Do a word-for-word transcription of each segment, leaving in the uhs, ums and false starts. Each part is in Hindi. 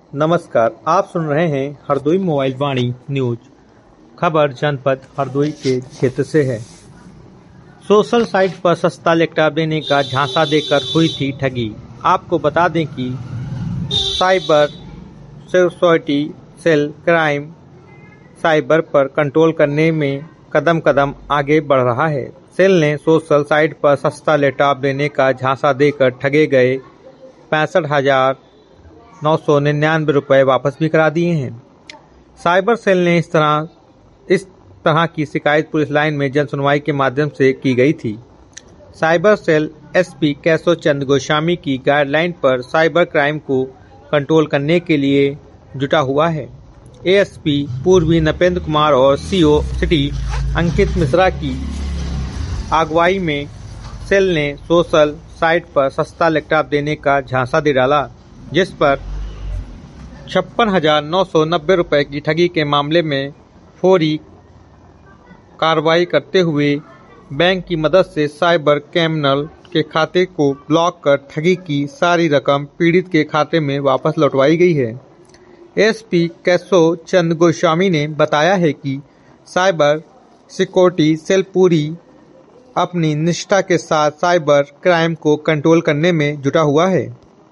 नमस्कार, आप सुन रहे हैं हरदोई मोबाइल वाणी न्यूज। खबर जनपद हरदोई के क्षेत्र से है। सोशल साइट पर सस्ता लैपटॉप देने का झांसा देकर हुई थी ठगी। आपको बता दें कि cyber security cell crime cyber पर कंट्रोल करने में कदम कदम आगे बढ़ रहा है। सेल ने सोशल साइट पर सस्ता लैपटॉप देने का झांसा देकर ठगे गए पैंसठ हजार नौ सौ निन्यानवे रुपये वापस भी करा दिए हैं। साइबर सेल ने इस तरह इस तरह की शिकायत पुलिस लाइन में जन सुनवाई के माध्यम से की गई थी। Cyber cell SP Keshav Chandra Goswami की गाइडलाइन पर साइबर क्राइम को कंट्रोल करने के लिए जुटा हुआ है। एएसपी पूर्वी नपेंद्र कुमार और सीओ सिटी अंकित मिश्रा की अगुवाई में सेल ने सोशल साइट पर सस्ता लैपटॉप देने का झांसा दे डाला, जिस पर छप्पन हजार नौ सौ नब्बे रुपये की ठगी के मामले में फौरी कार्रवाई करते हुए बैंक की मदद से साइबर क्रिमिनल के खाते को ब्लॉक कर ठगी की सारी रकम पीड़ित के खाते में वापस लौटवाई गई है। एसपी केशव चंद्र गोस्वामी ने बताया है कि साइबर सिक्योरिटी सेल पूरी अपनी निष्ठा के साथ साइबर क्राइम को कंट्रोल करने में जुटा हुआ है।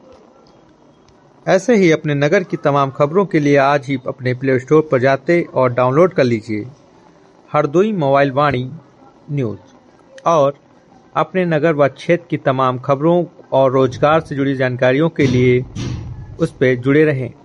ऐसे ही अपने नगर की तमाम खबरों के लिए आज ही अपने प्ले स्टोर पर जाते और डाउनलोड कर लीजिए हरदोई मोबाइल वाणी न्यूज और अपने नगर व क्षेत्र की तमाम खबरों और रोजगार से जुड़ी जानकारियों के लिए उस पर जुड़े रहें।